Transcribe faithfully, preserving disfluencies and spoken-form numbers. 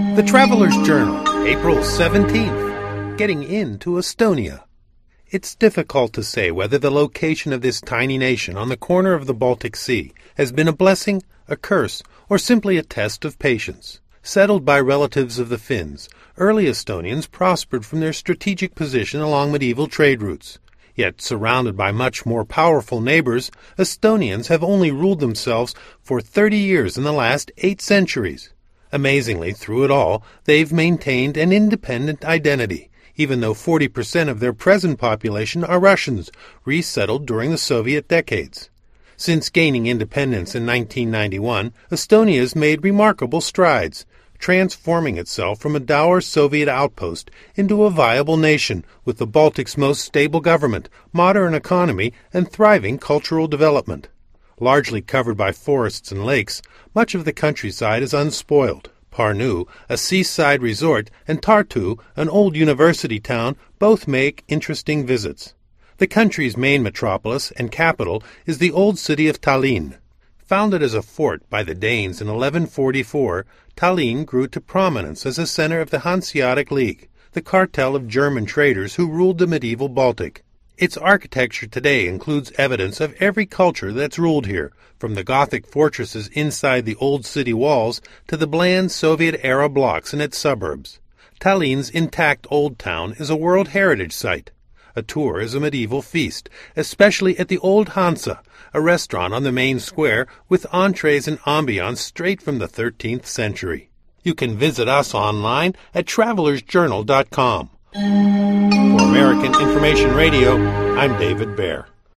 The Traveler's Journal, April seventeenth. Getting into Estonia. It's difficult to say whether the location of this tiny nation on the corner of the Baltic Sea has been a blessing, a curse, or simply a test of patience. Settled by relatives of the Finns, early Estonians prospered from their strategic position along medieval trade routes. Yet, surrounded by much more powerful neighbors, Estonians have only ruled themselves for thirty years in the last eight centuries. Amazingly, through it all, they've maintained an independent identity, even though forty percent of their present population are Russians, resettled during the Soviet decades. Since gaining independence in nineteen ninety-one, Estonia has made remarkable strides, transforming itself from a dour Soviet outpost into a viable nation with the Baltic's most stable government, modern economy, and thriving cultural development. Largely covered by forests and lakes, much of the countryside is unspoiled. Pärnu, a seaside resort, and Tartu, an old university town, both make interesting visits. The country's main metropolis and capital is the old city of Tallinn. Founded as a fort by the Danes in eleven forty-four, Tallinn grew to prominence as a center of the Hanseatic League, the cartel of German traders who ruled the medieval Baltic. Its architecture today includes evidence of every culture that's ruled here, from the Gothic fortresses inside the old city walls to the bland Soviet-era blocks in its suburbs. Tallinn's intact Old Town is a World Heritage Site. A tour is a medieval feast, especially at the Old Hansa, a restaurant on the main square with entrees and ambiance straight from the thirteenth century. You can visit us online at travelers journal dot com. For American Information Radio, I'm David Baer.